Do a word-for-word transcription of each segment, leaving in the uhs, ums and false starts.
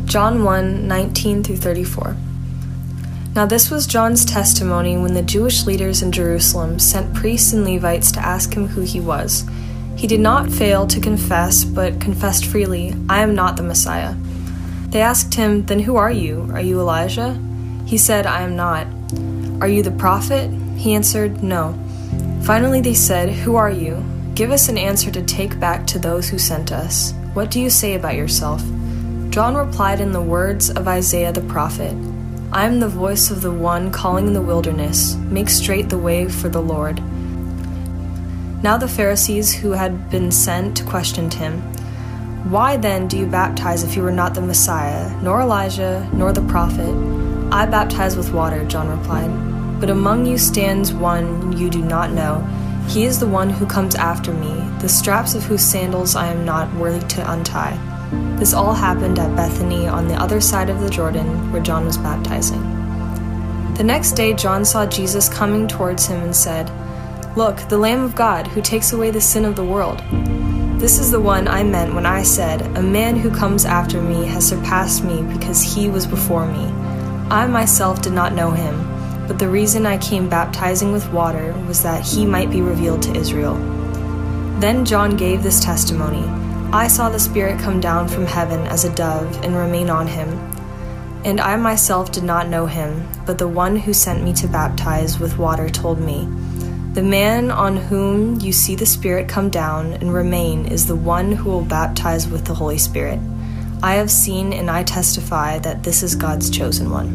John one, nineteen through thirty-four. Now this was John's testimony when the Jewish leaders in Jerusalem sent priests and Levites to ask him who he was. He did not fail to confess, but confessed freely, "I am not the Messiah." They asked him, "Then who are you? Are you Elijah?" He said, "I am not." "Are you the prophet?" He answered, "No." Finally they said, "Who are you? Give us an answer to take back to those who sent us. What do you say about yourself?" John replied in the words of Isaiah the prophet, "I am the voice of the one calling in the wilderness, make straight the way for the Lord." Now the Pharisees who had been sent questioned him. "Why then do you baptize if you are not the Messiah, nor Elijah, nor the prophet?" "I baptize with water," John replied, "but among you stands one you do not know. He is the one who comes after me, the straps of whose sandals I am not worthy to untie." This all happened at Bethany on the other side of the Jordan, where John was baptizing. The next day John saw Jesus coming towards him and said, "Look, the Lamb of God, who takes away the sin of the world. This is the one I meant when I said, 'A man who comes after me has surpassed me because he was before me.' I myself did not know him, but the reason I came baptizing with water was that he might be revealed to Israel." Then John gave this testimony, "I saw the Spirit come down from heaven as a dove and remain on him. And I myself did not know him, but the one who sent me to baptize with water told me, 'The man on whom you see the Spirit come down and remain is the one who will baptize with the Holy Spirit. I have seen and I testify that this is God's chosen one.'"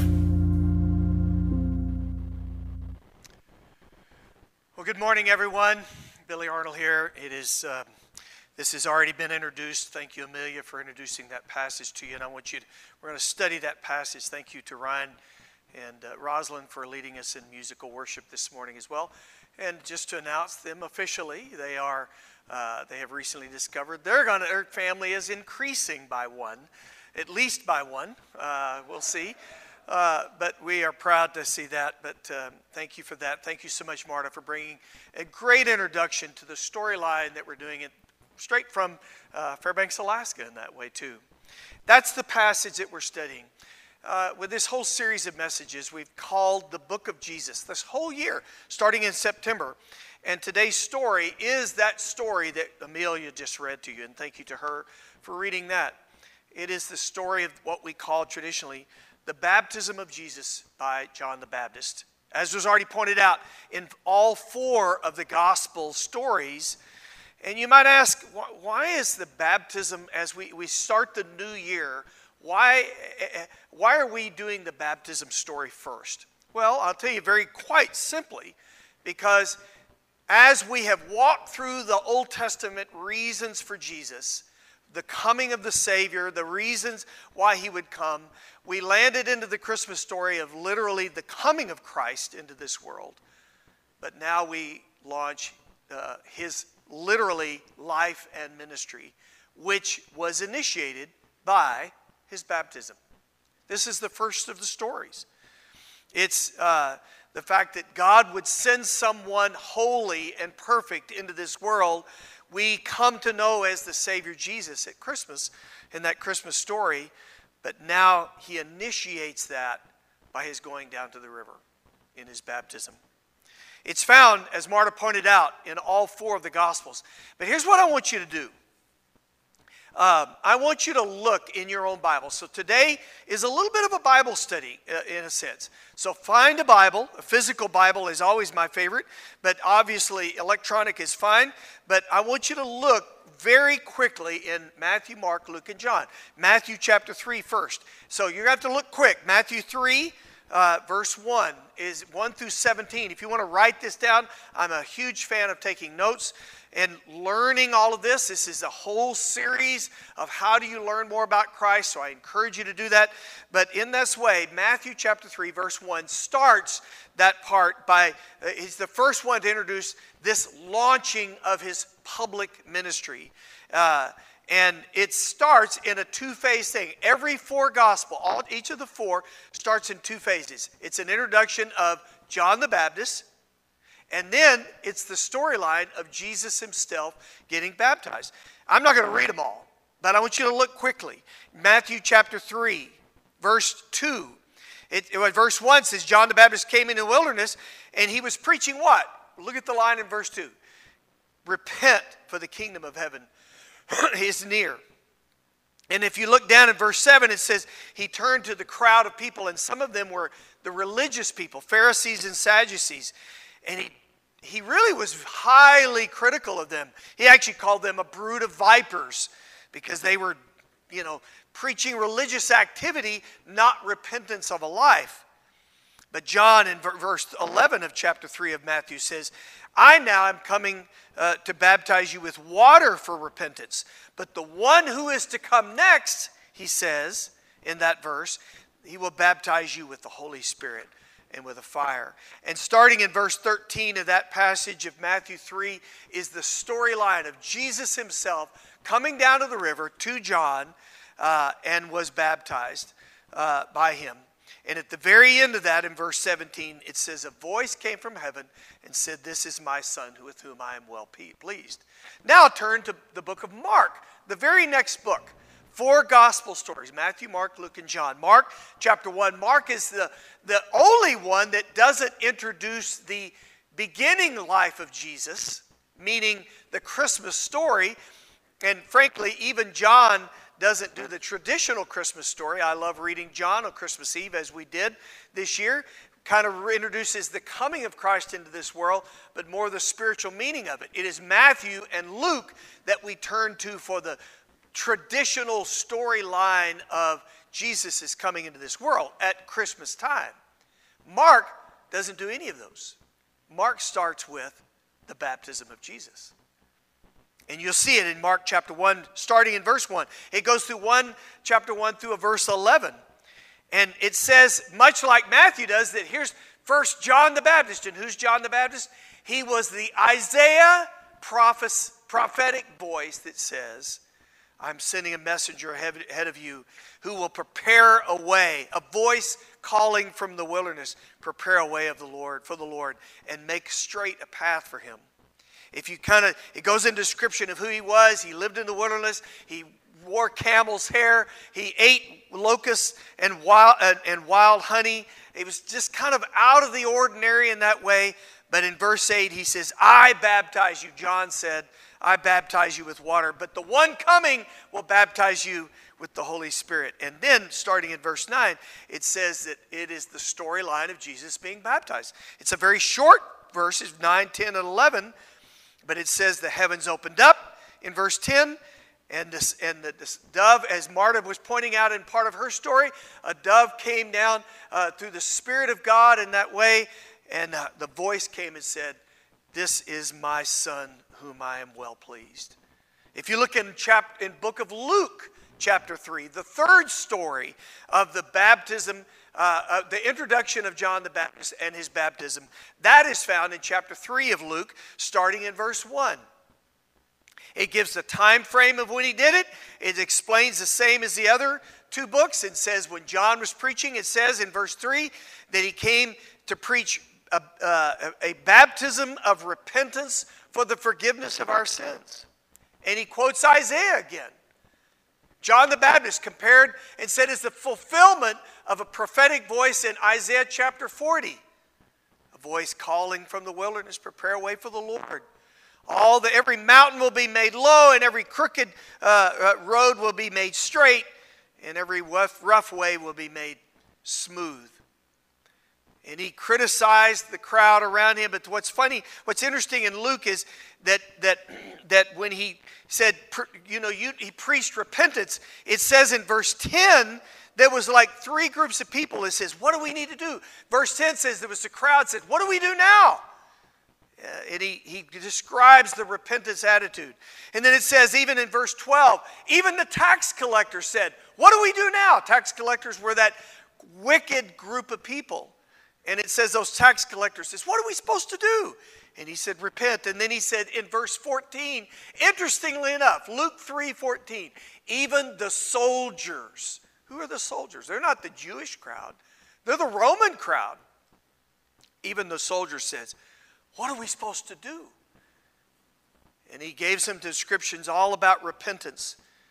Well, good morning, everyone. Billy Arnold here. It is... Uh, This has already been introduced. Thank you, Amelia, for introducing that passage to you. And I want you to, we're going to study that passage. Thank you to Ryan and uh, Rosalind for leading us in musical worship this morning as well. And just to announce them officially, they are, uh, they have recently discovered they're going to, their family is increasing by one, at least by one. Uh, we'll see. Uh, but we are proud to see that. But uh, thank you for that. Thank you so much, Marta, for bringing a great introduction to the storyline that we're doing it straight from uh, Fairbanks, Alaska in that way too. That's the passage that we're studying. Uh, with this whole series of messages we've called the Book of Jesus, this whole year, starting in September. And today's story is that story that Amelia just read to you, and thank you to her for reading that. It is the story of what we call traditionally the baptism of Jesus by John the Baptist. As was already pointed out in all four of the gospel stories. And you might ask, why is the baptism, as we, we start the new year, why, why are we doing the baptism story first? Well, I'll tell you very quite simply, because as we have walked through the Old Testament reasons for Jesus, the coming of the Savior, the reasons why he would come, we landed into the Christmas story of literally the coming of Christ into this world. But now we launch uh, his literally life and ministry, which was initiated by his baptism. This is the first of the stories. It's uh, the fact that God would send someone holy and perfect into this world we come to know as the Savior Jesus at Christmas in that Christmas story, but now he initiates that by his going down to the river in his baptism. It's found, as Marta pointed out, in all four of the Gospels. But here's what I want you to do. Um, I want you to look in your own Bible. So today is a little bit of a Bible study uh, in a sense. So find a Bible. A physical Bible is always my favorite, but obviously electronic is fine. But I want you to look very quickly in Matthew, Mark, Luke, and John. Matthew chapter three first. So you're going to have to look quick. Matthew three. Uh, verse one is one through seventeen. If you want to write this down, I'm a huge fan of taking notes and learning all of this. This is a whole series of how do you learn more about Christ, so I encourage you to do that. But in this way, Matthew chapter three, verse one starts that part by, uh, he's the first one to introduce this launching of his public ministry. Uh, And it starts in a two-phase thing. Every four gospel, all, each of the four, starts in two phases. It's an introduction of John the Baptist, and then it's the storyline of Jesus himself getting baptized. I'm not going to read them all, But I want you to look quickly. Matthew chapter three, verse two. It, it, verse one says, John the Baptist came into the wilderness, and he was preaching what? Look at the line in verse two. Repent, for the kingdom of heaven is near. And if you look down at verse seven, it says, he turned to the crowd of people, and some of them were the religious people, Pharisees and Sadducees. And he, he really was highly critical of them. He actually called them a brood of vipers because they were, you know, preaching religious activity, not repentance of a life. But John in verse eleven of chapter three of Matthew says, I now am coming uh, to baptize you with water for repentance. But the one who is to come next, he says in that verse, he will baptize you with the Holy Spirit and with a fire. And starting in verse thirteen of that passage of Matthew three is the storyline of Jesus himself coming down to the river to John uh, and was baptized uh, by him. And at the very end of that, in verse seventeen, it says, a voice came from heaven and said, this is my son with whom I am well pleased. Now turn to the book of Mark, the very next book. Four gospel stories, Matthew, Mark, Luke, and John. Mark chapter one, Mark is the, the only one that doesn't introduce the beginning life of Jesus, meaning the Christmas story. And frankly, even John doesn't do the traditional Christmas story. I love reading John on Christmas Eve, as we did this year. Kind of introduces the coming of Christ into this world, but more the spiritual meaning of it. It is Matthew and Luke that we turn to for the traditional storyline of Jesus is coming into this world at Christmas time. Mark doesn't do any of those. Mark starts with the baptism of Jesus. And you'll see it in Mark chapter one, starting in verse one. It goes through one, chapter one through a verse eleven. And it says, much like Matthew does, that here's first John the Baptist. And who's John the Baptist? He was the Isaiah prophes- prophetic voice that says, I'm sending a messenger ahead of you who will prepare a way, a voice calling from the wilderness, prepare a way of the Lord, for the Lord, and make straight a path for him. If you kind of, it goes into description of who he was. He lived in the wilderness. He wore camel's hair. He ate locusts and wild, uh, and wild honey. It was just kind of out of the ordinary in that way. But in verse eight, he says, I baptize you. John said, I baptize you with water, but the one coming will baptize you with the Holy Spirit. And then, starting in verse nine, it says that it is the storyline of Jesus being baptized. It's a very short verses, nine, ten, and eleven, but it says the heavens opened up in verse ten, and this and the, this dove, as Marta was pointing out in part of her story, a dove came down uh, through the Spirit of God in that way, and uh, the voice came and said, this is my son whom I am well pleased. If you look in chap- in book of Luke, chapter three, the third story of the baptism, uh, uh, the introduction of John the Baptist and his baptism, that is found in chapter three of Luke, starting in verse one. It gives the time frame of when he did it. It explains the same as the other two books. It says when John was preaching, it says in verse three that he came to preach a, uh, a baptism of repentance for the forgiveness of our sins. And he quotes Isaiah again. John the Baptist compared and said it's the fulfillment of a prophetic voice in Isaiah chapter forty. A voice calling from the wilderness, prepare a way for the Lord. All the, every mountain will be made low, and every crooked uh, uh, road will be made straight, and every rough, rough way will be made smooth. And he criticized the crowd around him. But what's funny, what's interesting in Luke is that that that when he said, you know, you, he preached repentance, it says in verse ten, there was like three groups of people. It says, what do we need to do? Verse ten says there was the crowd said, what do we do now? Uh, and he, he describes the repentance attitude. And then it says, even in verse twelve, even the tax collector said, what do we do now? Tax collectors were that wicked group of people. And it says those tax collectors says, what are we supposed to do? And he said, repent. And then he said in verse fourteen, interestingly enough, Luke three fourteen, even the soldiers. Who are the soldiers? They're not the Jewish crowd. They're the Roman crowd. Even the soldier says, what are we supposed to do? And he gave some descriptions all about repentance.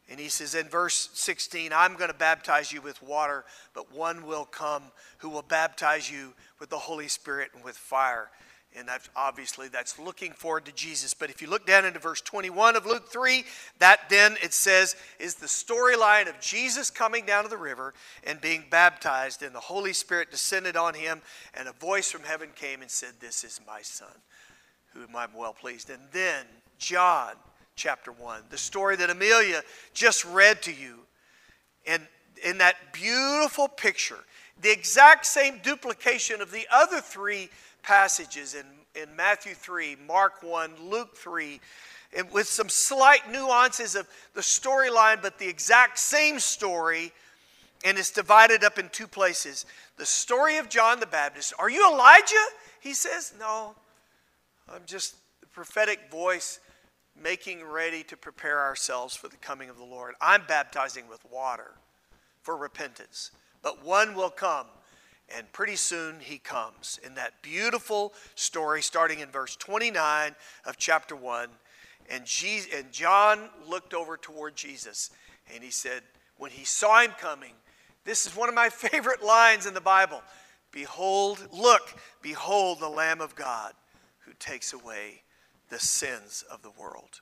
And he says in verse sixteen, I'm going to baptize you with water, but one will come who will baptize you with the Holy Spirit and with fire. And that's obviously that's looking forward to Jesus. But if you look down into verse twenty-one of Luke three, that then it says is the storyline of Jesus coming down to the river and being baptized, and the Holy Spirit descended on him, and a voice from heaven came and said, this is my son, whom I'm well pleased. And then John chapter one, the story that Amelia just read to you, and in that beautiful picture, the exact same duplication of the other three passages in, in Matthew three, Mark one, Luke three, and with some slight nuances of the storyline, but the exact same story, and it's divided up in two places. The story of John the Baptist. Are you Elijah? He says, no, I'm just the prophetic voice making ready to prepare ourselves for the coming of the Lord. I'm baptizing with water for repentance, but one will come. And pretty soon he comes in that beautiful story starting in verse twenty-nine of chapter one. And, Jesus, and John looked over toward Jesus and he said, when he saw him coming, this is one of my favorite lines in the Bible. Behold, look, behold the Lamb of God who takes away the sins of the world.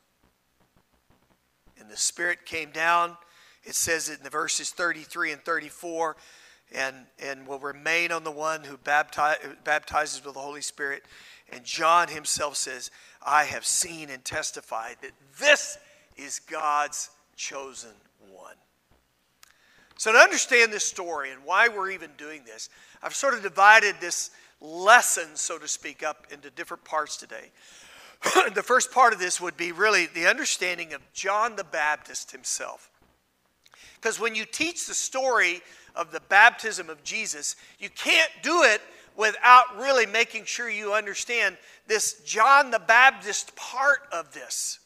And the Spirit came down. It says it in the verses thirty-three and thirty-four. And, and will remain on the one who baptize, baptizes with the Holy Spirit. And John himself says, I have seen and testified that this is God's chosen one. So to understand this story and why we're even doing this, I've sort of divided this lesson, so to speak, up into different parts today. The first part of this would be really the understanding of John the Baptist himself. Because when you teach the story of the baptism of Jesus, you can't do it without really making sure you understand this John the Baptist part of this.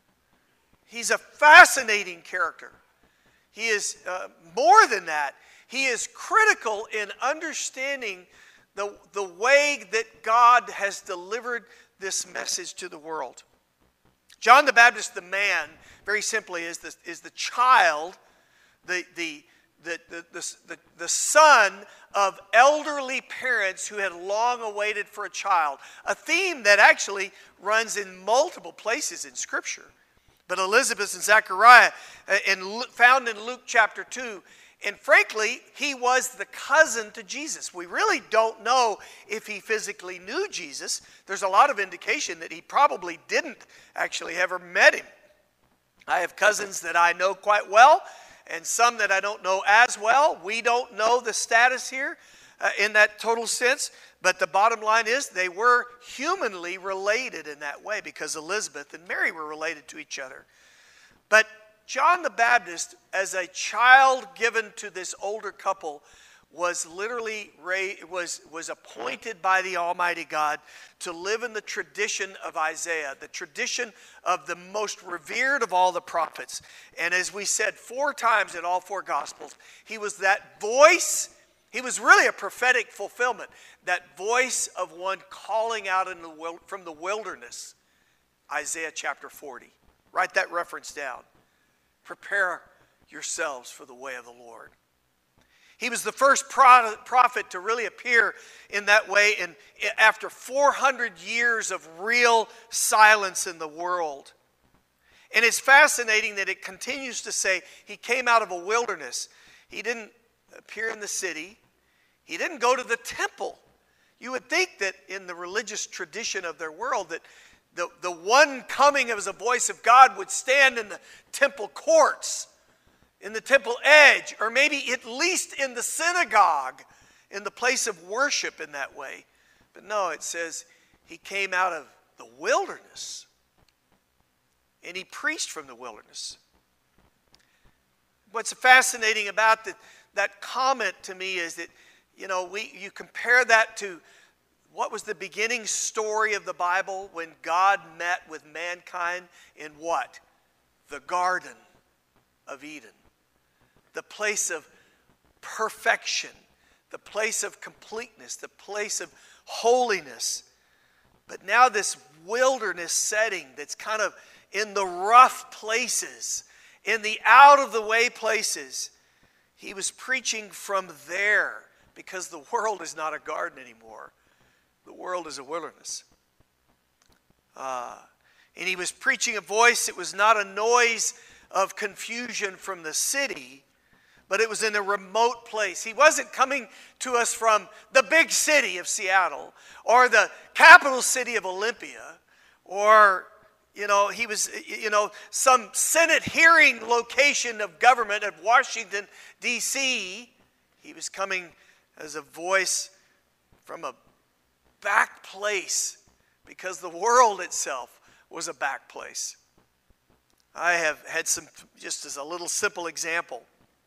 He's a fascinating character. He is uh, more than that. He is critical in understanding the, the way that God has delivered this message to the world. John the Baptist, the man, very simply, is the, is the child, the the The, the, the, the, the son of elderly parents who had long awaited for a child. A theme that actually runs in multiple places in Scripture. But Elizabeth and Zechariah, in, found in Luke chapter two, and frankly, he was the cousin to Jesus. We really don't know if he physically knew Jesus. There's a lot of indication that he probably didn't actually ever met him. I have cousins that I know quite well, and some that I don't know as well. We don't know the status here uh, in that total sense. But the bottom line is they were humanly related in that way because Elizabeth and Mary were related to each other. But John the Baptist, as a child given to this older couple, was literally was, was appointed by the Almighty God to live in the tradition of Isaiah, the tradition of the most revered of all the prophets. And as we said four times in all four Gospels, he was that voice. He was really a prophetic fulfillment, that voice of one calling out in the, from the wilderness, Isaiah chapter forty. Write that reference down. Prepare yourselves for the way of the Lord. He was the first prophet to really appear in that way in, after four hundred years of real silence in the world. And it's fascinating that it continues to say he came out of a wilderness. He didn't appear in the city. He didn't go to the temple. You would think that in the religious tradition of their world that the, the one coming as a voice of God would stand in the temple courts, in the temple edge, or maybe at least in the synagogue, in the place of worship in that way. But no, it says he came out of the wilderness. And he preached from the wilderness. What's fascinating about the, that comment to me is that, you know, we you compare that to what was the beginning story of the Bible when God met with mankind in what? The Garden of Eden. The place of perfection, the place of completeness, the place of holiness. But now this wilderness setting that's kind of in the rough places in the out-of-the-way places. He was preaching from there because the world is not a garden anymore. The world is a wilderness. Uh, and he was preaching a voice that was not a noise of confusion from the city, but it was in a remote place. He wasn't coming to us from the big city of Seattle or the capital city of Olympia, or, you know, he was, you know, some Senate hearing location of government of Washington, D C He was coming as a voice from a back place because the world itself was a back place. I have had some, just as a little simple example.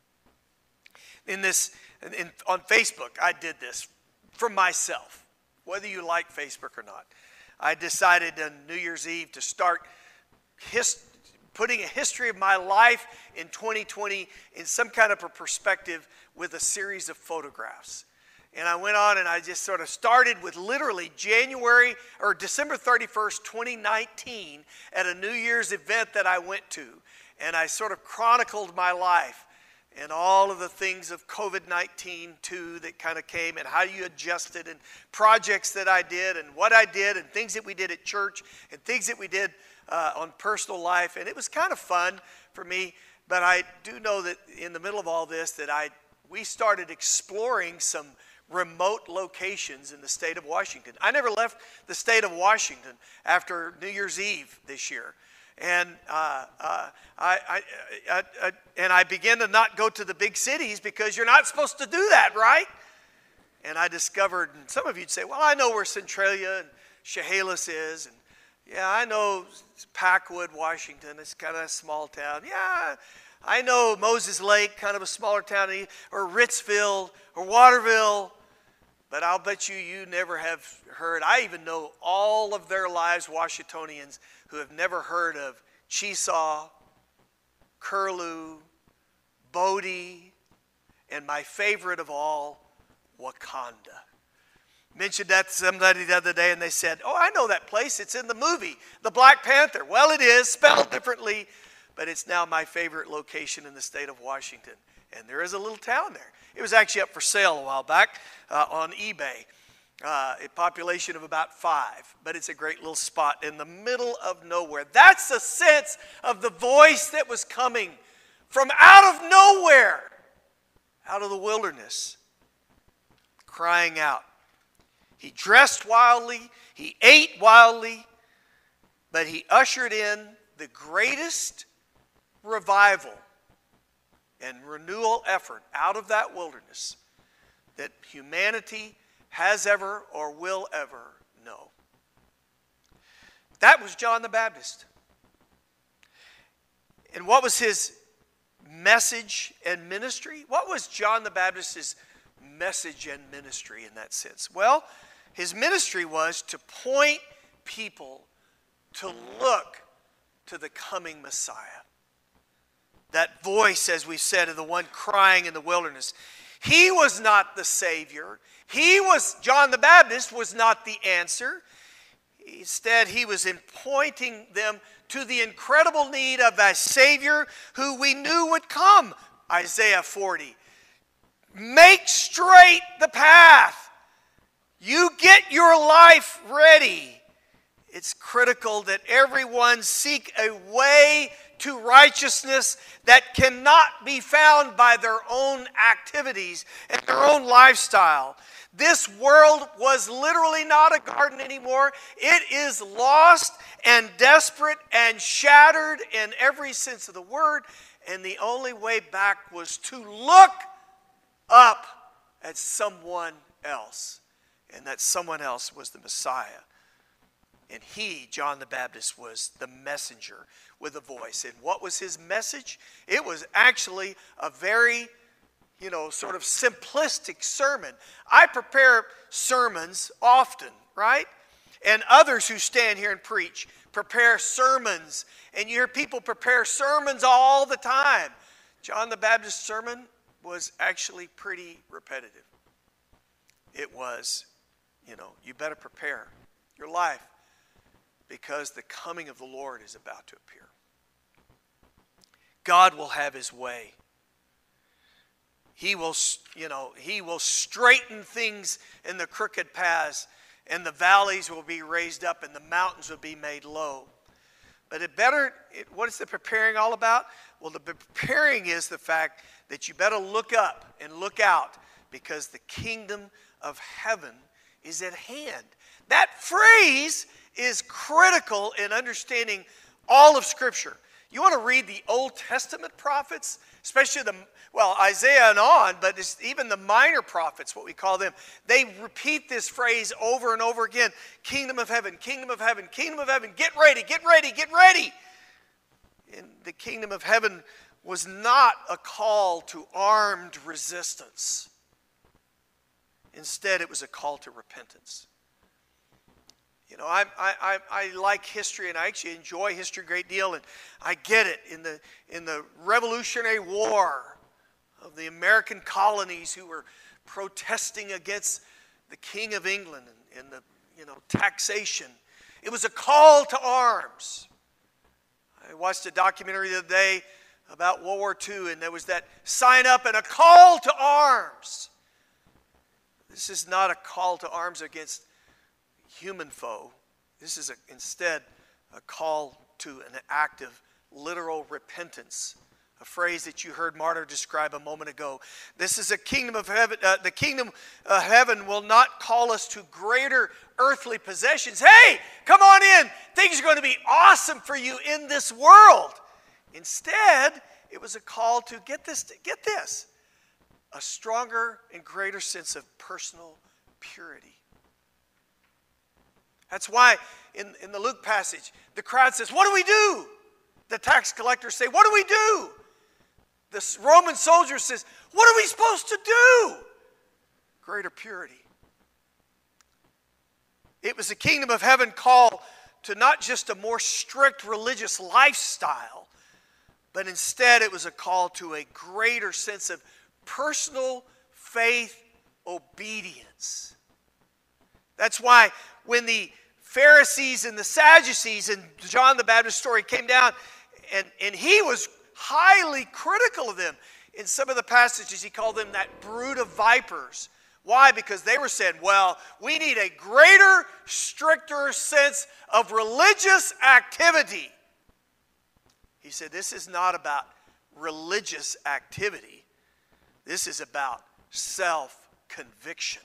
In this, in, on Facebook, I did this for myself, whether you like Facebook or not. I decided on New Year's Eve to start his, putting a history of my life in twenty twenty in some kind of a perspective with a series of photographs. And I went on and I just sort of started with literally January or December thirty-first, twenty nineteen at a New Year's event that I went to. And I sort of chronicled my life and all of the things of COVID nineteen too that kind of came, and how you adjusted, and projects that I did, and what I did, and things that we did at church, and things that we did uh, on personal life. And it was kind of fun for me, but I do know that in the middle of all this that I we started exploring some remote locations in the state of Washington. I never left the state of Washington after New Year's Eve this year. And uh, uh, I, I, I, I, and I began to not go to the big cities because you're not supposed to do that, right? And I discovered, and some of you'd say, well, I know where Centralia and Chehalis is. And yeah, I know Packwood, Washington. It's kind of a small town. Yeah, I know Moses Lake, kind of a smaller town, or Ritzville, or Waterville. But I'll bet you you never have heard. I even know all of their lives, Washingtonians, who have never heard of Chesaw, Curlew, Bodie, and my favorite of all, Wakanda. Mentioned that to somebody the other day, and they said, oh, I know that place. It's in the movie, The Black Panther. Well, it is, spelled differently, but it's now my favorite location in the state of Washington. And there is a little town there. It was actually up for sale a while back uh, on eBay. Uh, a population of about five, but it's a great little spot in the middle of nowhere. That's the sense of the voice that was coming from out of nowhere, out of the wilderness, crying out. He dressed wildly, he ate wildly, but he ushered in the greatest revival and renewal effort out of that wilderness that humanity has ever or will ever know. That was John the Baptist. And what was his message and ministry? What was John the Baptist's message and ministry in that sense? Well, his ministry was to point people to look to the coming Messiah. That voice, as we said, of the one crying in the wilderness. He was not the Savior. He was, John the Baptist was not the answer. Instead, he was in pointing them to the incredible need of a Savior who we knew would come. Isaiah forty. Make straight the path. You get your life ready. It's critical that everyone seek a way to righteousness that cannot be found by their own activities and their own lifestyle. This world was literally not a garden anymore. It is lost and desperate and shattered in every sense of the word. And the only way back was to look up at someone else. And that someone else was the Messiah. And he, John the Baptist, was the messenger with a voice. And what was his message? It was actually a very, you know, sort of simplistic sermon. I prepare sermons often, right? And others who stand here and preach prepare sermons. And you hear people prepare sermons all the time. John the Baptist's sermon was actually pretty repetitive. It was, you know, you better prepare your life, because the coming of the Lord is about to appear. God will have his way. He will, you know, he will straighten things in the crooked paths, and the valleys will be raised up, and the mountains will be made low. But it better, it, what is the preparing all about? Well, the preparing is the fact that you better look up and look out, because the kingdom of heaven is at hand. That phrase is critical in understanding all of Scripture. You want to read the Old Testament prophets, especially the, well, Isaiah and on, but it's even the minor prophets, what we call them. They repeat this phrase over and over again. Kingdom of heaven, kingdom of heaven, kingdom of heaven. Get ready, get ready, get ready. And the kingdom of heaven was not a call to armed resistance. Instead, it was a call to repentance. You know, I, I, I like history, and I actually enjoy history a great deal, and I get it. In the, in the Revolutionary War of the American colonies who were protesting against the King of England and, and the, you know, taxation, it was a call to arms. I watched a documentary the other day about World War Two, and there was that sign up and a call to arms. This is not a call to arms against human foe. This is a, instead a call to an active, literal repentance. A phrase that you heard Martyr describe a moment ago. This is a kingdom of heaven. Uh, the kingdom of heaven will not call us to greater earthly possessions. Hey, come on in. Things are going to be awesome for you in this world. Instead, it was a call to, get this, get this, a stronger and greater sense of personal purity. That's why in, in the Luke passage, the crowd says, what do we do? The tax collectors say, what do we do? The Roman soldier says, what are we supposed to do? Greater purity. It was a kingdom of heaven call to not just a more strict religious lifestyle, but instead it was a call to a greater sense of personal faith obedience. That's why when the Pharisees and the Sadducees and John the Baptist story came down, and, and he was highly critical of them. In some of the passages, he called them that brood of vipers. Why? Because they were saying, well, we need a greater, stricter sense of religious activity. He said, this is not about religious activity. This is about self-conviction.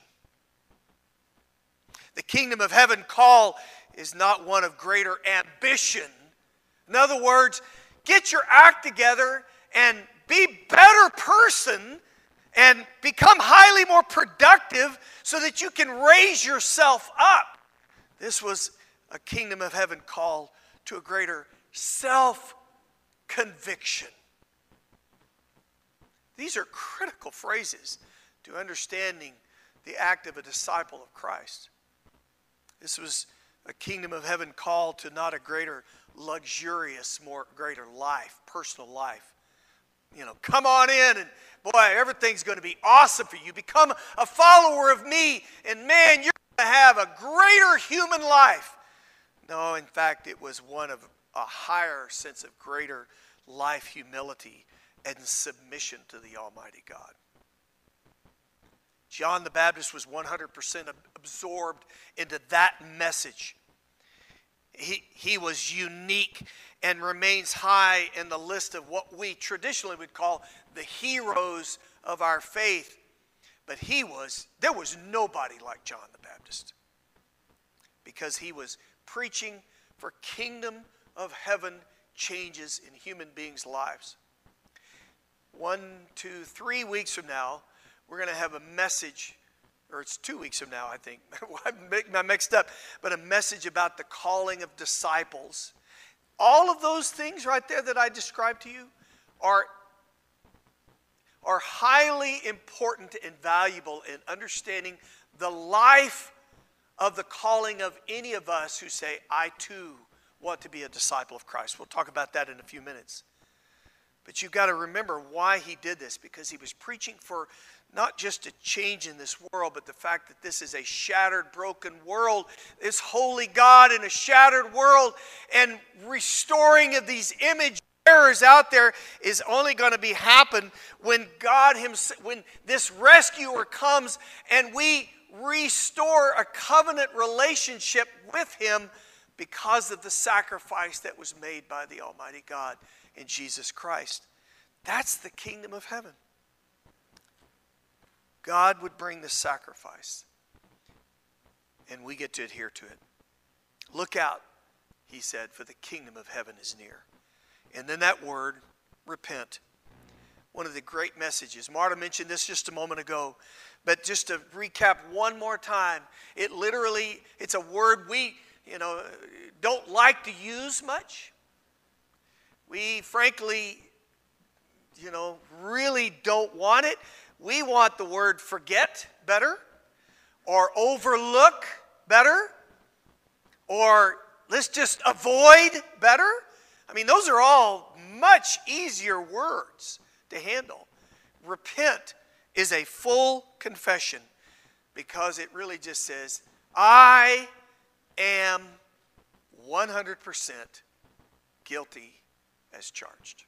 The kingdom of heaven call is not one of greater ambition. In other words, get your act together and be a better person and become highly more productive so that you can raise yourself up. This was a kingdom of heaven call to a greater self-conviction. These are critical phrases to understanding the act of a disciple of Christ. This was a kingdom of heaven call to not a greater luxurious, more greater life, personal life. You know, come on in and boy, everything's going to be awesome for you. Become a follower of me and man, you're going to have a greater human life. No, in fact, it was one of a higher sense of greater life humility and submission to the Almighty God. John the Baptist was one hundred percent absorbed into that message. He, he was unique and remains high in the list of what we traditionally would call the heroes of our faith. But he was, there was nobody like John the Baptist, because he was preaching for kingdom of heaven changes in human beings' lives. One, two, three weeks from now, we're going to have a message, or it's two weeks from now, I think. I'm mixed up. But a message about the calling of disciples. All of those things right there that I described to you are, are highly important and valuable in understanding the life of the calling of any of us who say, I too want to be a disciple of Christ. We'll talk about that in a few minutes. But you've got to remember why he did this, because he was preaching for not just a change in this world, but the fact that this is a shattered, broken world. This holy God in a shattered world, and restoring of these images errors out there is only going to be happen when God himself, when this rescuer comes and we restore a covenant relationship with him because of the sacrifice that was made by the Almighty God in Jesus Christ. That's the kingdom of heaven. God would bring the sacrifice, and we get to adhere to it. Look out, he said, for the kingdom of heaven is near. And then that word, repent. One of the great messages. Marta mentioned this just a moment ago. But just to recap one more time, it literally, it's a word we, you know, don't like to use much. We frankly, you know, really don't want it. We want the word forget better, or overlook better, or let's just avoid better. I mean, those are all much easier words to handle. Repent is a full confession because it really just says, I am one hundred percent guilty as charged.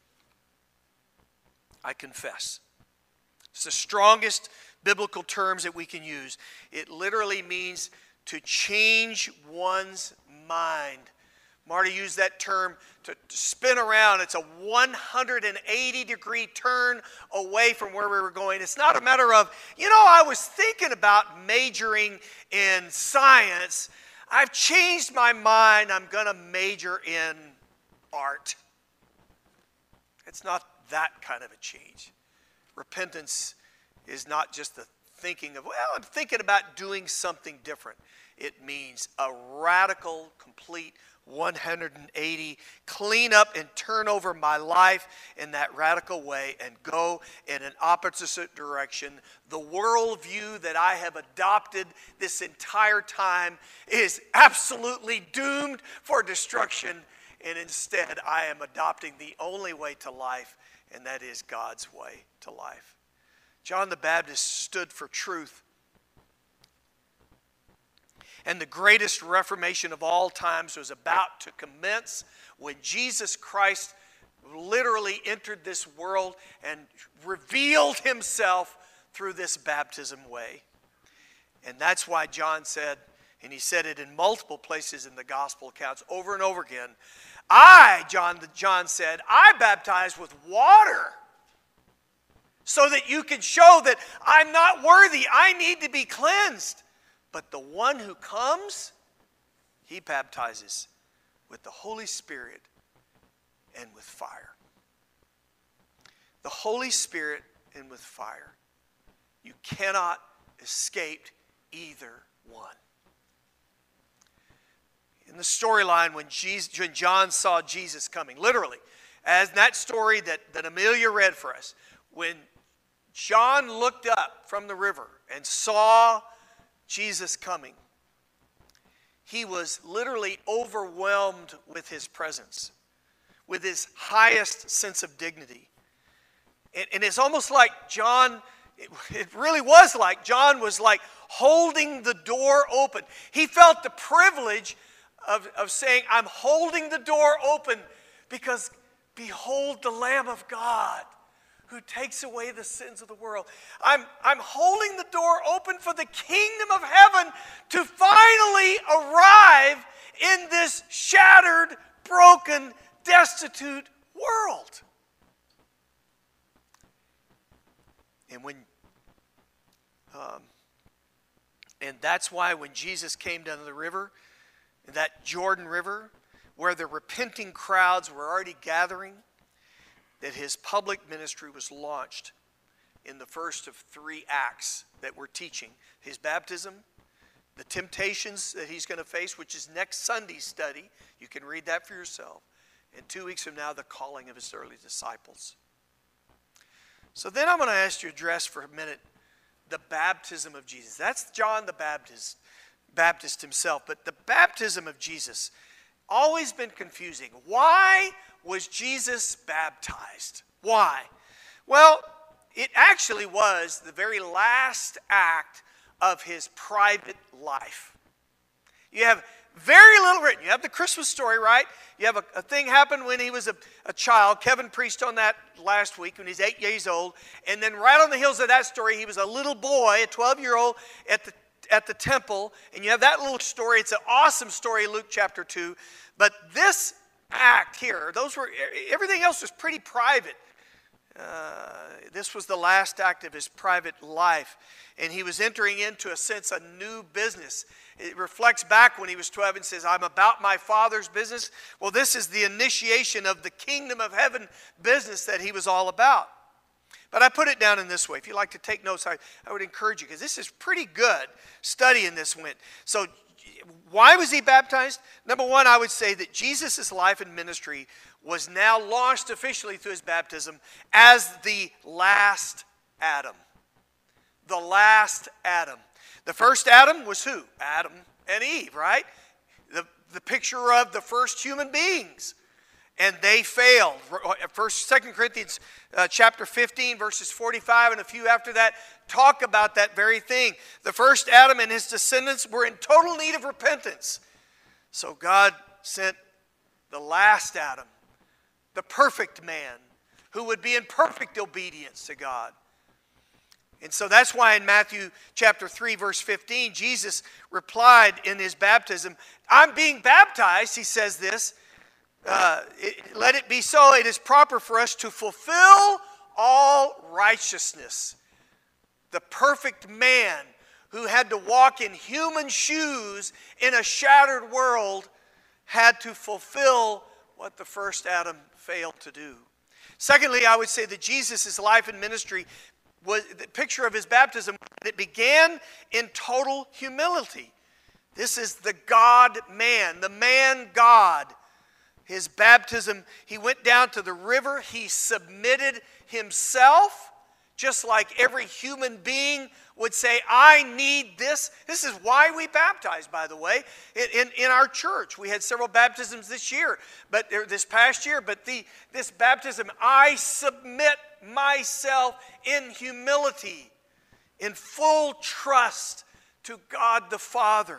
I confess. It's the strongest biblical terms that we can use. It literally means to change one's mind. Marty used that term to, to spin around. It's a one hundred eighty degree turn away from where we were going. It's not a matter of, you know, I was thinking about majoring in science. I've changed my mind. I'm going to major in art. It's not that kind of a change. Repentance is not just the thinking of, well, I'm thinking about doing something different. It means a radical, complete one hundred eighty, clean up and turn over my life in that radical way and go in an opposite direction. The worldview that I have adopted this entire time is absolutely doomed for destruction, and instead I am adopting the only way to life, and that is God's way to life. John the Baptist stood for truth. And the greatest reformation of all times was about to commence when Jesus Christ literally entered this world and revealed himself through this baptism way. And that's why John said, and he said it in multiple places in the gospel accounts over and over again, I, John, John said, I baptize with water so that you can show that I'm not worthy. I need to be cleansed. But the one who comes, he baptizes with the Holy Spirit and with fire. The Holy Spirit and with fire. You cannot escape either one. In the storyline, when, Jesus, when John saw Jesus coming, literally, as that story that, that Amelia read for us, when John looked up from the river and saw Jesus coming, he was literally overwhelmed with his presence, with his highest sense of dignity. And, and it's almost like John, it, it really was like John was like holding the door open. He felt the privilege of, of saying, I'm holding the door open because behold the Lamb of God who takes away the sins of the world. I'm, I'm holding the door open for the kingdom of heaven to finally arrive in this shattered, broken, destitute world. And when, um, and that's why when Jesus came down to the river, that Jordan River, where the repenting crowds were already gathering, that his public ministry was launched in the first of three acts that we're teaching. His baptism, the temptations that he's going to face, which is next Sunday's study. You can read that for yourself. And two weeks from now, the calling of his early disciples. So then I'm going to ask you to address for a minute the baptism of Jesus. That's John the Baptist, Baptist himself. But the baptism of Jesus, always been confusing. Why was Jesus baptized? Why? Well, it actually was the very last act of his private life. You have Very little written. You have the Christmas story, right? You have a, a thing happen when he was a, a child. Kevin preached on that last week when he's eight years old. And then right on the heels of that story, he was a little boy, a twelve-year-old at the at the temple. And you have that little story. It's an awesome story, Luke chapter two. But this act here, those were everything else was pretty private. Uh, this was the last act of his private life. And he was entering into, a sense, a new business. It reflects back when he was twelve and says, I'm about my Father's business. Well, this is the initiation of the kingdom of heaven business that he was all about. But I put it down in this way. If you like to take notes, I, I would encourage you, because this is pretty good studying this went. So why was he baptized? Number one, I would say that Jesus' life and ministry was now launched officially through his baptism as the last Adam. The last Adam. The first Adam was who? Adam and Eve, right? The, the picture of the first human beings. And they failed. First, Second Corinthians uh, chapter fifteen, verses forty-five and a few after that talk about that very thing. The first Adam and his descendants were in total need of repentance. So God sent the last Adam, the perfect man, who would be in perfect obedience to God. And so that's why in Matthew chapter three, verse fifteen, Jesus replied in his baptism, I'm being baptized, he says this, uh, it, let it be so, it is proper for us to fulfill all righteousness. The perfect man who had to walk in human shoes in a shattered world had to fulfill what the first Adam failed to do. Secondly, I would say that Jesus' life and ministry was the picture of his baptism. It began in total humility. This is the God-man, the man-God. His baptism, he went down to the river. He submitted himself, just like every human being would say, I need this. This is why we baptize, by the way, in, in, in our church. We had several baptisms this year, but this past year, but the this baptism, I submit myself in humility, in full trust to God the Father.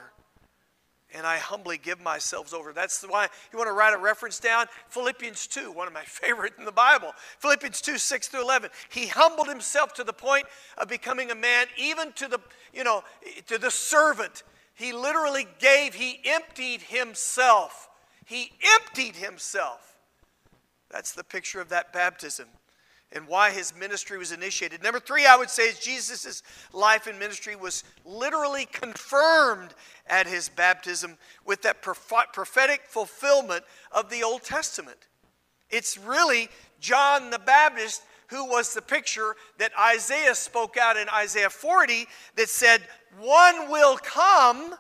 And I humbly give myself over. That's why you want to write a reference down. Philippians two, one of my favorite in the Bible. Philippians two, six through eleven. He humbled himself to the point of becoming a man, even to the, you know, to the servant. He literally gave, he emptied himself. He emptied himself. That's the picture of that baptism and why his ministry was initiated. Number three, I would say, is Jesus' life and ministry was literally confirmed at his baptism with that prophetic fulfillment of the Old Testament. It's really John the Baptist who was the picture that Isaiah spoke out in Isaiah forty that said, one will come.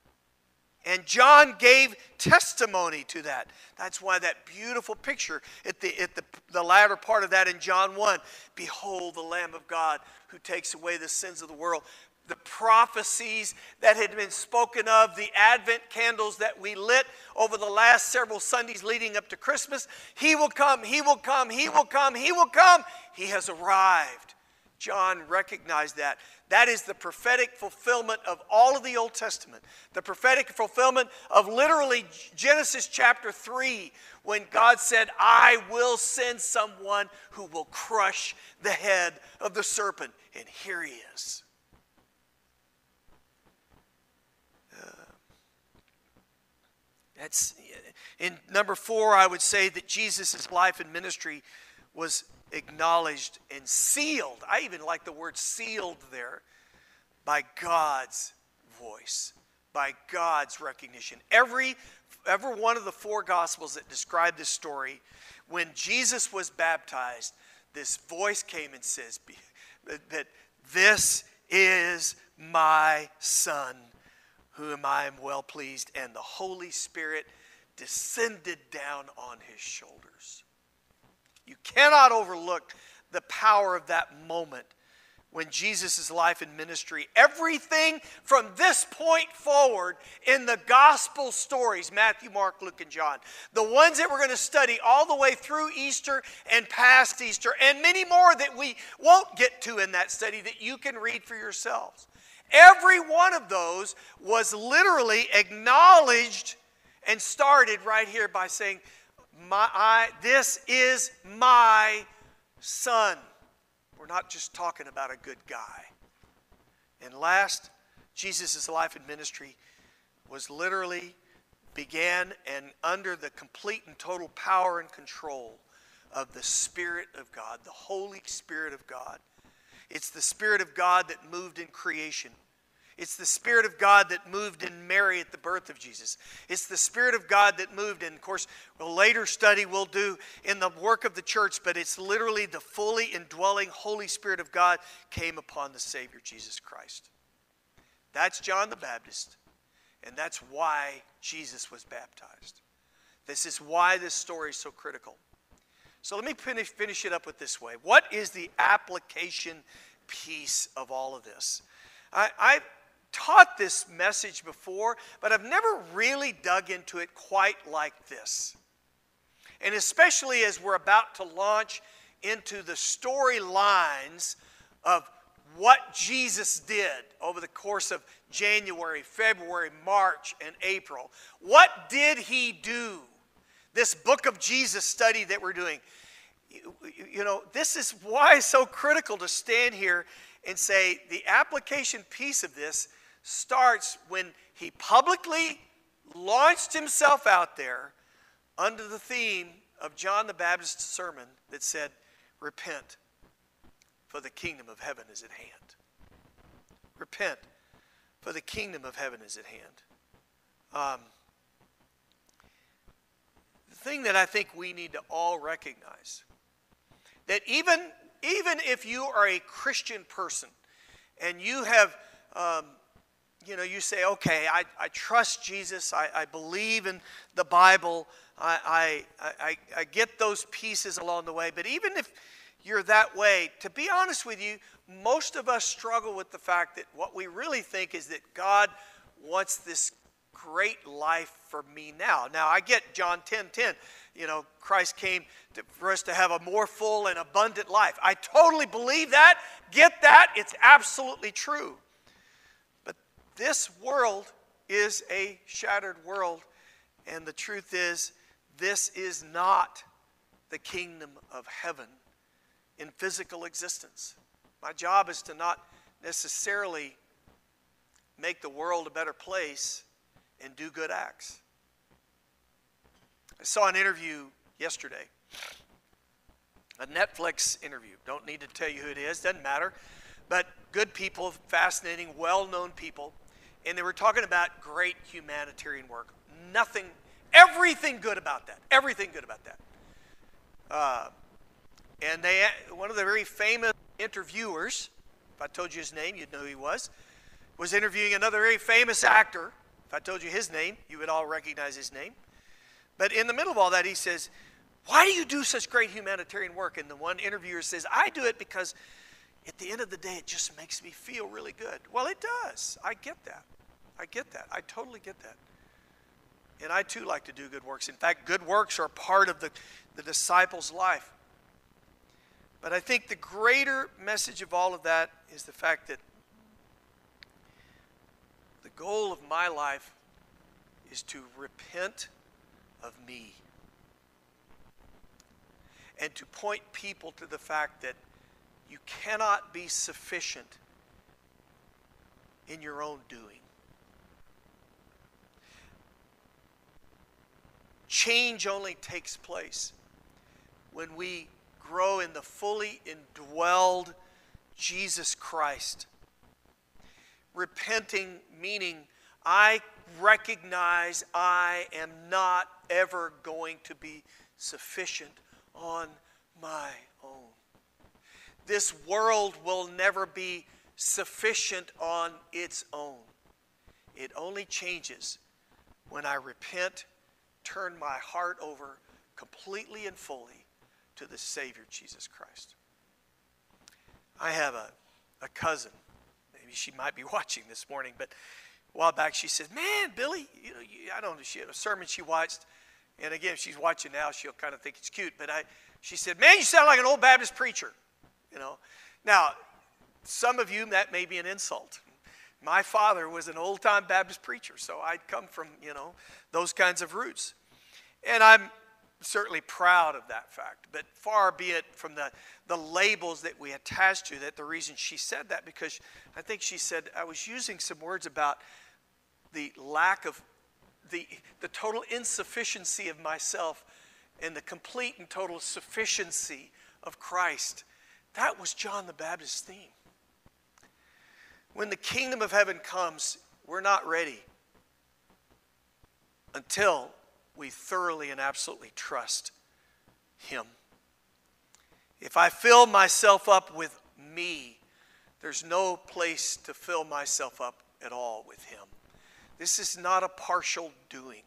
And John gave testimony to that. That's why that beautiful picture at the at the, the latter part of that in John one. Behold the Lamb of God who takes away the sins of the world. The prophecies that had been spoken of, the Advent candles that we lit over the last several Sundays leading up to Christmas. He will come, he will come, he will come, he will come. He has arrived. John recognized that. That is the prophetic fulfillment of all of the Old Testament. The prophetic fulfillment of literally Genesis chapter three, when God said, I will send someone who will crush the head of the serpent. And here he is. Uh, that's in number four, I would say that Jesus' life and ministry was acknowledged and sealed. I even like the word sealed there. By God's voice, by God's recognition. Every, every one of the four Gospels that describe this story, when Jesus was baptized, this voice came and says that this is my Son, whom I am well pleased, and the Holy Spirit descended down on his shoulders. You cannot overlook the power of that moment when Jesus' life and ministry, everything from this point forward in the gospel stories, Matthew, Mark, Luke, and John, the ones that we're going to study all the way through Easter and past Easter, and many more that we won't get to in that study that you can read for yourselves. Every one of those was literally acknowledged and started right here by saying, my, I, this is my son. We're not just talking about a good guy. And last, Jesus' life and ministry was literally began and under the complete and total power and control of the Spirit of God, the Holy Spirit of God. It's the Spirit of God that moved in creation. It's the Spirit of God that moved in Mary at the birth of Jesus. It's the Spirit of God that moved in, of course, a later study we'll do in the work of the church, but it's literally the fully indwelling Holy Spirit of God came upon the Savior, Jesus Christ. That's John the Baptist, and that's why Jesus was baptized. This is why this story is so critical. So let me finish, finish it up with this way. What is the application piece of all of this? I, I've taught this message before, but I've never really dug into it quite like this. And especially as we're about to launch into the storylines of what Jesus did over the course of January, February, March, and April. What did he do? This Book of Jesus study that we're doing. You, you know, this is why it's so critical to stand here and say the application piece of this starts when he publicly launched himself out there under the theme of John the Baptist's sermon that said, repent, for the kingdom of heaven is at hand. Repent, for the kingdom of heaven is at hand. Um, the thing that I think we need to all recognize, that even, even if you are a Christian person and you have, um, you know, you say, okay, I, I trust Jesus, I, I believe in the Bible, I, I, I, I get those pieces along the way, but even if you're that way, to be honest with you, most of us struggle with the fact that what we really think is that God wants this great life for me now. Now, I get John ten ten. You know, Christ came to, for us to have a more full and abundant life. I totally believe that. Get that. It's absolutely true. But this world is a shattered world. And the truth is, this is not the kingdom of heaven in physical existence. My job is to not necessarily make the world a better place and do good acts. I saw an interview yesterday, a Netflix interview. Don't need to tell you who it is, doesn't matter. But good people, fascinating, well-known people, and they were talking about great humanitarian work. Nothing, everything good about that. Everything good about that. Uh, and they, one of the very famous interviewers, if I told you his name, you'd know who he was, was interviewing another very famous actor. If I told you his name, you would all recognize his name. But in the middle of all that, he says, why do you do such great humanitarian work? And the one interviewer says, I do it because at the end of the day, it just makes me feel really good. Well, it does. I get that. I get that. I totally get that. And I too like to do good works. In fact, good works are part of the, the disciple's life. But I think the greater message of all of that is the fact that the goal of my life is to repent of me and to point people to the fact that you cannot be sufficient in your own doing. Change only takes place when we grow in the fully indwelled Jesus Christ. Repenting meaning I recognize I am not ever going to be sufficient on my own. This world will never be sufficient on its own. It only changes when I repent, turn my heart over completely and fully to the Savior, Jesus Christ. I have a, a cousin. Maybe she might be watching this morning, but a while back she said, man, Billy, you know, you, I don't know, she had a sermon she watched, and again, if she's watching now, she'll kind of think it's cute, but I, she said, man, you sound like an old Baptist preacher, you know. Now, some of you, that may be an insult. My father was an old-time Baptist preacher, so I'd come from, you know, those kinds of roots. And I'm certainly proud of that fact. But far be it from the, the labels that we attach to that, the reason she said that, because I think she said, I was using some words about the lack of, the, the total insufficiency of myself and the complete and total sufficiency of Christ. That was John the Baptist's theme. When the kingdom of heaven comes, we're not ready until we thoroughly and absolutely trust him. If I fill myself up with me, there's no place to fill myself up at all with him. This is not a partial doing.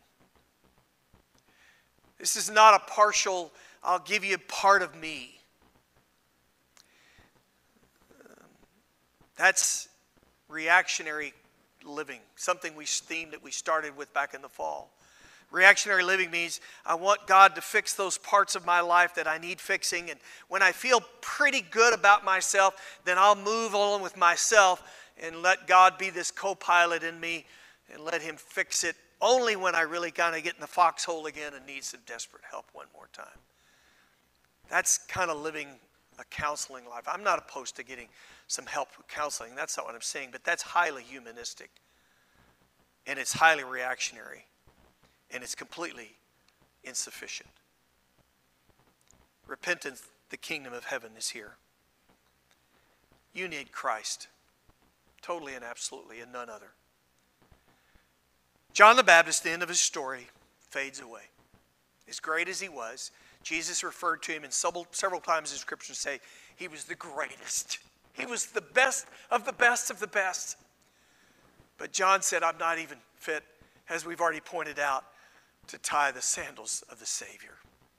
This is not a partial, I'll give you part of me. That's reactionary living, something we themed that we started with back in the fall. Reactionary living means I want God to fix those parts of my life that I need fixing, and when I feel pretty good about myself, then I'll move on with myself and let God be this co-pilot in me and let him fix it only when I really kind of get in the foxhole again and need some desperate help one more time. That's kind of living a counseling life. I'm not opposed to getting some help with counseling. That's not what I'm saying. But that's highly humanistic. And it's highly reactionary. And it's completely insufficient. Repentance, the kingdom of heaven is here. You need Christ. Totally and absolutely, and none other. John the Baptist, the end of his story, fades away. As great as he was, Jesus referred to him in several, several times in Scripture to say he was the greatest. He was the best of the best of the best. But John said, I'm not even fit, as we've already pointed out, to tie the sandals of the Savior.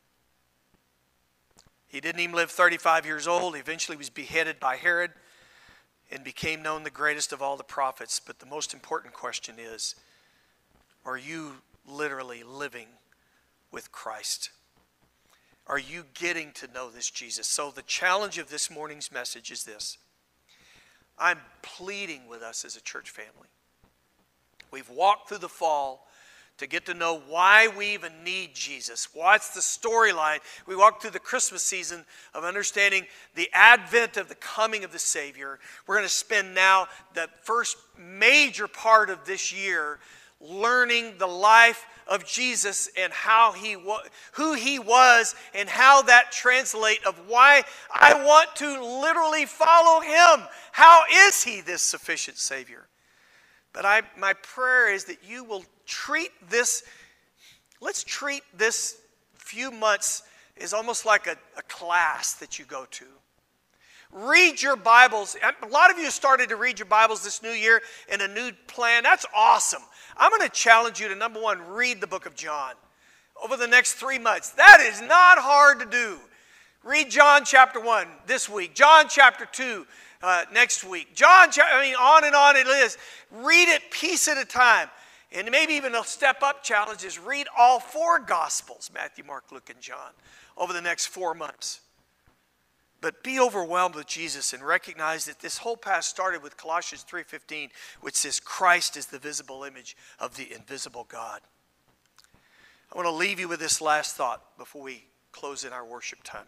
He didn't even live thirty-five years old. He eventually was beheaded by Herod and became known the greatest of all the prophets. But the most important question is, are you literally living with Christ? Are you getting to know this Jesus? So the challenge of this morning's message is this. I'm pleading with us as a church family. We've walked through the fall to get to know why we even need Jesus. What's the storyline? We walked through the Christmas season of understanding the advent of the coming of the Savior. We're going to spend now the first major part of this year learning the life of Jesus and how he wa- who he was and how that translates of why I want to literally follow him. How is he this sufficient Savior? But I, my prayer is that you will treat this, let's treat this few months as almost like a, a class that you go to. Read your Bibles. A lot of you started to read your Bibles this new year in a new plan. That's awesome. I'm going to challenge you to, number one, read the book of John over the next three months. That is not hard to do. Read John chapter one this week. John chapter two uh, next week. John, I mean, on and on it is. Read it piece at a time. And maybe even a step-up challenge is read all four Gospels, Matthew, Mark, Luke, and John, over the next four months. But be overwhelmed with Jesus and recognize that this whole past started with Colossians three fifteen, which says Christ is the visible image of the invisible God. I want to leave you with this last thought before we close in our worship time.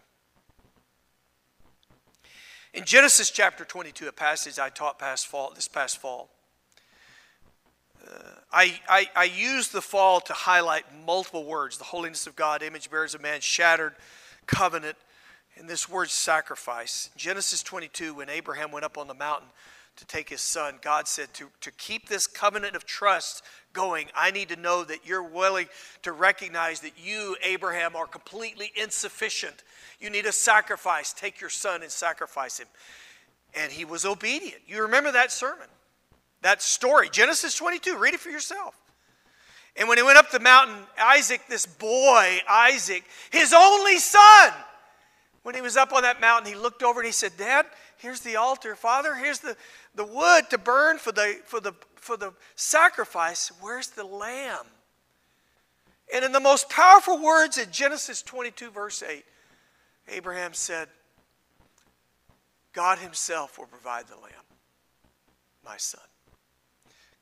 In Genesis chapter twenty-two, a passage I taught past fall, this past fall, uh, I, I, I used the fall to highlight multiple words: the holiness of God, image bearers of man, shattered, covenant, and this word sacrifice. Genesis twenty-two, when Abraham went up on the mountain to take his son, God said, to, to keep this covenant of trust going, I need to know that you're willing to recognize that you, Abraham, are completely insufficient. You need a sacrifice. Take your son and sacrifice him. And he was obedient. You remember that sermon, that story, Genesis twenty-two. Read it for yourself. And when he went up the mountain, Isaac, this boy, Isaac, his only son, when he was up on that mountain, he looked over and he said, Dad, here's the altar. Father, here's the, the wood to burn for the, for, the, for the sacrifice. Where's the lamb? And in the most powerful words in Genesis twenty-two, verse eight, Abraham said, God himself will provide the lamb, my son.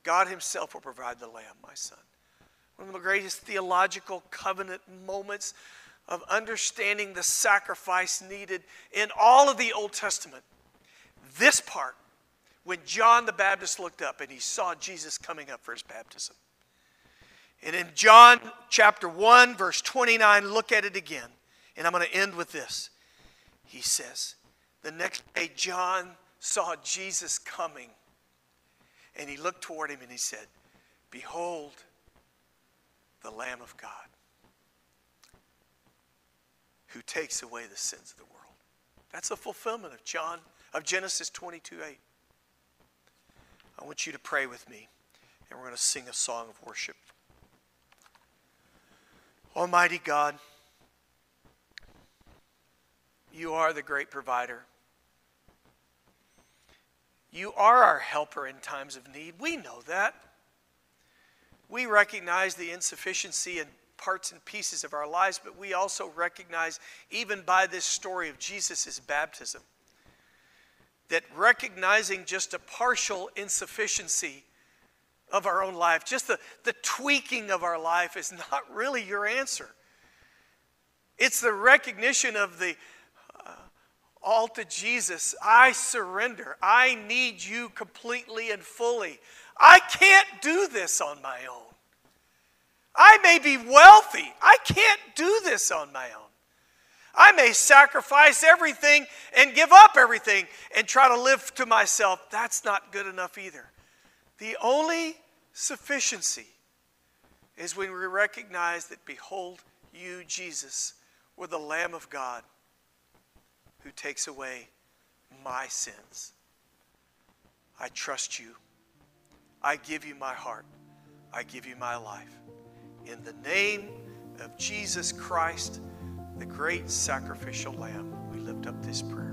God himself will provide the lamb, my son. One of the greatest theological covenant moments of understanding the sacrifice needed in all of the Old Testament. This part, when John the Baptist looked up and he saw Jesus coming up for his baptism. And in John chapter one, verse twenty-nine, look at it again. And I'm going to end with this. He says, the next day John saw Jesus coming. And he looked toward him and he said, behold, the Lamb of God, who takes away the sins of the world. That's a fulfillment of John, of Genesis twenty-two eight. I want you to pray with me, and we're going to sing a song of worship. Almighty God, you are the great provider. You are our helper in times of need. We know that. We recognize the insufficiency in parts and pieces of our lives, but we also recognize, even by this story of Jesus' baptism, that recognizing just a partial insufficiency of our own life, just the, the tweaking of our life, is not really your answer. It's the recognition of the uh, all to Jesus. I surrender. I need you completely and fully. I can't do this on my own. I may be wealthy. I can't do this on my own. I may sacrifice everything and give up everything and try to live to myself. That's not good enough either. The only sufficiency is when we recognize that, behold, you, Jesus, were the Lamb of God who takes away my sins. I trust you. I give you my heart. I give you my life. In the name of Jesus Christ, the great sacrificial Lamb, we lift up this prayer.